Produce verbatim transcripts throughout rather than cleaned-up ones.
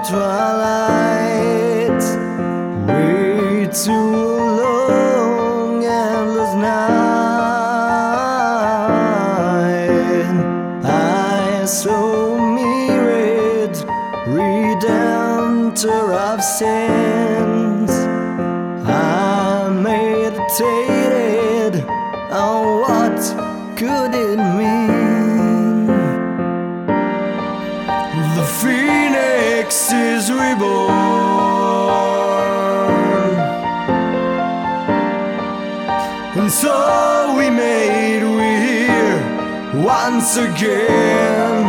twilight, way too long, endless night. I saw mirrored, redemptor of sins. I meditated on what could it mean. The phoenix is reborn, and so we made we here once again.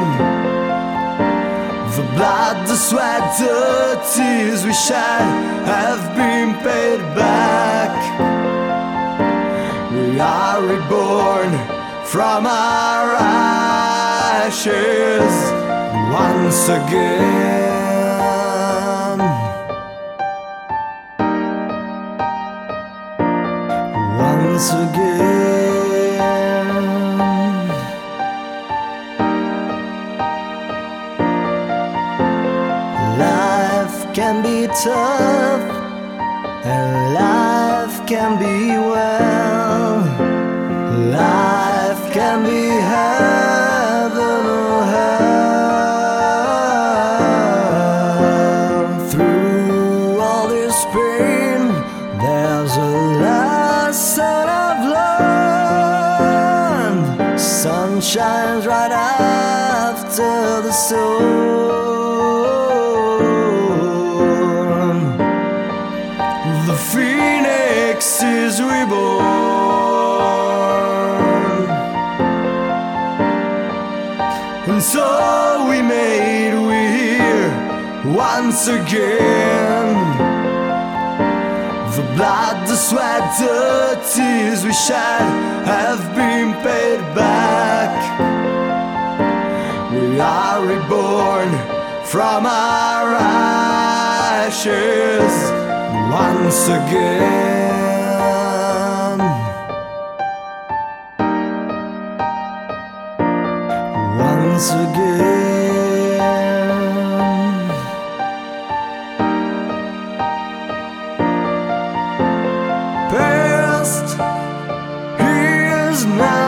The blood, the sweat, the tears we shed have been paid back. We are reborn from our ashes once again. Once again. Life can be tough, and life can be well. Life can be heaven or hell. Through all this pain, there's a lesson I've learned. Sun shines right after the storm. The phoenix is reborn, and so we made we here once again. The blood, the sweat, the tears we shed have been paid back. We are reborn from our ashes once again. Once again. Past is now.